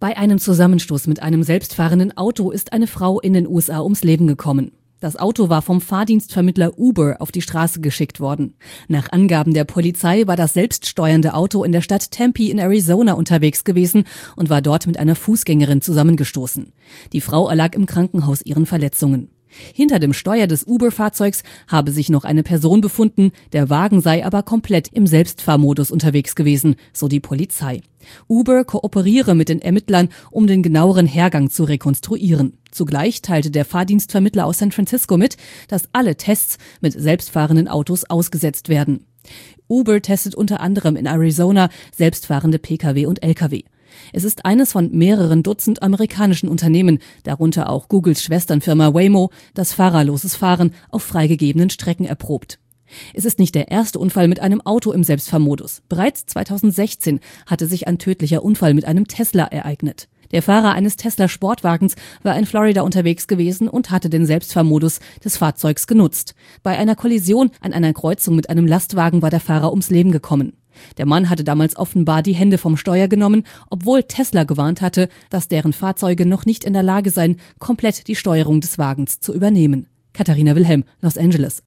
Bei einem Zusammenstoß mit einem selbstfahrenden Auto ist eine Frau in den USA ums Leben gekommen. Das Auto war vom Fahrdienstvermittler Uber auf die Straße geschickt worden. Nach Angaben der Polizei war das selbststeuernde Auto in der Stadt Tempe in Arizona unterwegs gewesen und war dort mit einer Fußgängerin zusammengestoßen. Die Frau erlag im Krankenhaus ihren Verletzungen. Hinter dem Steuer des Uber-Fahrzeugs habe sich noch eine Person befunden, der Wagen sei aber komplett im Selbstfahrmodus unterwegs gewesen, so die Polizei. Uber kooperiere mit den Ermittlern, um den genaueren Hergang zu rekonstruieren. Zugleich teilte der Fahrdienstvermittler aus San Francisco mit, dass alle Tests mit selbstfahrenden Autos ausgesetzt werden. Uber testet unter anderem in Arizona selbstfahrende Pkw und Lkw. Es ist eines von mehreren Dutzend amerikanischen Unternehmen, darunter auch Googles Schwesternfirma Waymo, das fahrerloses Fahren auf freigegebenen Strecken erprobt. Es ist nicht der erste Unfall mit einem Auto im Selbstfahrmodus. Bereits 2016 hatte sich ein tödlicher Unfall mit einem Tesla ereignet. Der Fahrer eines Tesla-Sportwagens war in Florida unterwegs gewesen und hatte den Selbstfahrmodus des Fahrzeugs genutzt. Bei einer Kollision an einer Kreuzung mit einem Lastwagen war der Fahrer ums Leben gekommen. Der Mann hatte damals offenbar die Hände vom Steuer genommen, obwohl Tesla gewarnt hatte, dass deren Fahrzeuge noch nicht in der Lage seien, komplett die Steuerung des Wagens zu übernehmen. Katharina Wilhelm, Los Angeles.